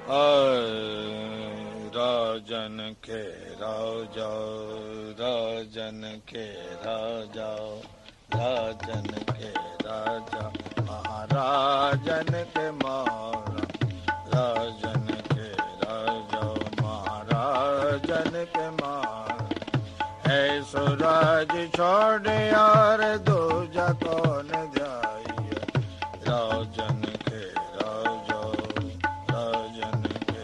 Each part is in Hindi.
राजन के राजा, राजन के राजा, राजन के राजा, महाराजन के मारा, राजन के राजा, महाराजन के मारा। ऐसो राज छोड़ यार दूजा कौन जाइए, राजन के राजा, राजन के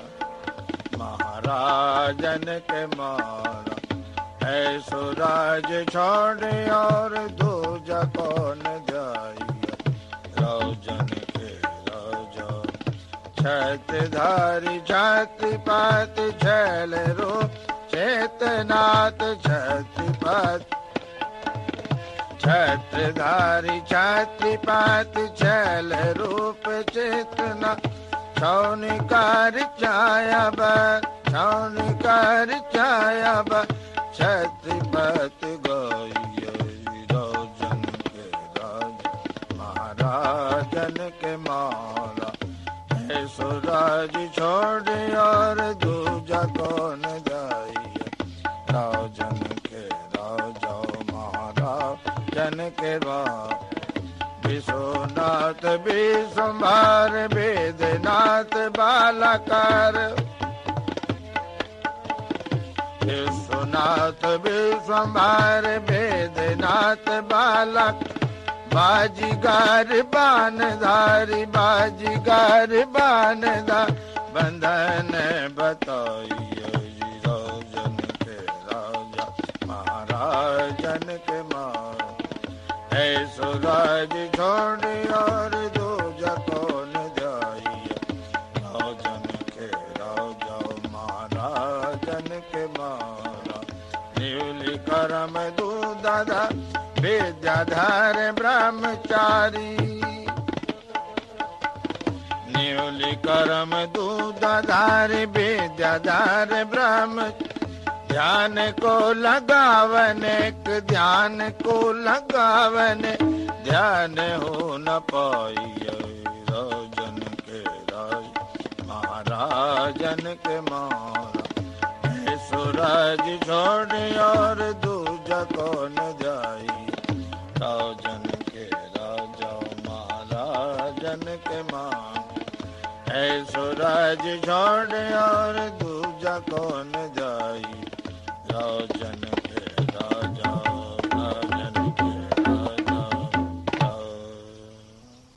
महाराजन के मारा। ऐसो राज छोड़ और दूजा कौन जाइए, राजन के राजा। छत्रधारी छाति पात छैल रूप चेतनाथ छत्रपत। छत्रधारी छत्रपत छैल रूप चेतना। छौनिकार छाया बन, छौनिकार छाया बन, छत्रपत गौय राजन के राजा, महाराजन के मारा। ऐसो राज छोड़ और दूजा कौन जाइए, राजन के राजा, महाराजन के बाद। विश्वनाथ विश्वंभर वेदनाथ बालकर। विश्वनाथ विश्वंभर वेदनाथ बालक। बाजीगर बानधारी, बाजीगर बानधार, बंधन बताइए राजन के राजा, महाराजन के मारा। ऐसो राज छोड़ और दूजा कौन जाइए, राजन के राजा, महाराजन के मारा। न्यूली करम दूदाधा विद्याधर ब्रह्मचारी। न्यूली करम दूदाधार विद्याधर ब्रह्म। ध्यान को लगावन, ध्यान को लगावन, ध्यान हो न पाइए, राजन के राजा, महाराजन के मारा। ऐसो राज छोड़ और दूजा कौन जाइए, राजन के राजा, महाराजन के मारा। ऐसो राज छोड़ और दूजा कौन जाइए, राजन